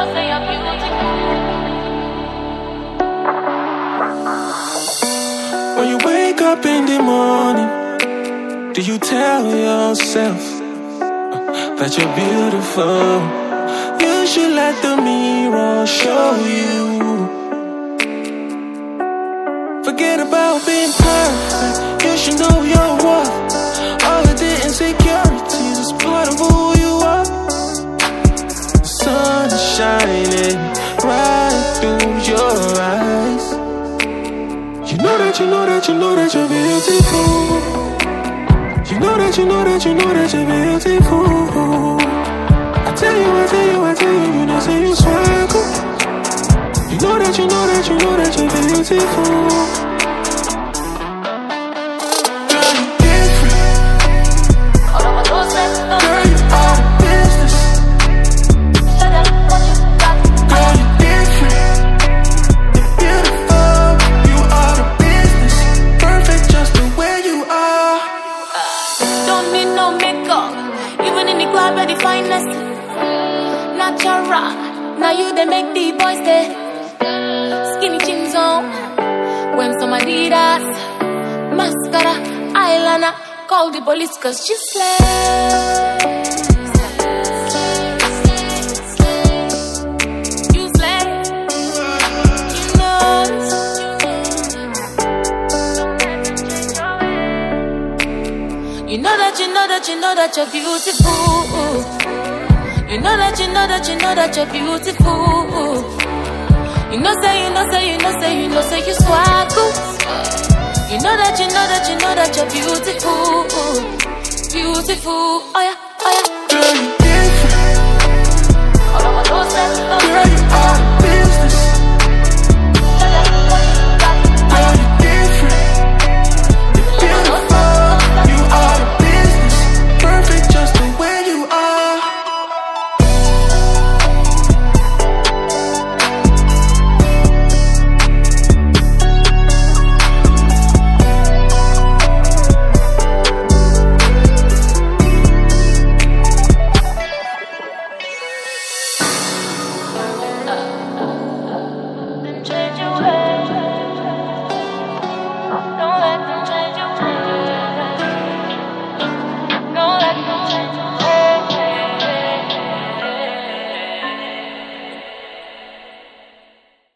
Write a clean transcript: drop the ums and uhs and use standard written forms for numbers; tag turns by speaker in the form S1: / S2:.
S1: know say you're beautiful.
S2: When you wake up in the morning, do you tell yourself that you're beautiful? You should let the mirror show you. Forget about being perfect, you should know your worth. All of the insecurities is part of who you are. The sun is shining right through your eyes. You know that you're beautiful. You know that you're beautiful. I tell you, you know say you swaggle. You know that you're beautiful.
S1: Now you they make the boys stay skinny jeans on. When some Adidas, mascara, eyeliner. Call the police cause she slay. You slay. You know that you're beautiful. You know that you're beautiful. You know say you swaggle. You know that you're beautiful. Beautiful, oh yeah, oh yeah.
S2: Girl, you different. Girl, you are the business. Girl, you different. You're beautiful. You are the business. Perfect just the way you are.
S1: Change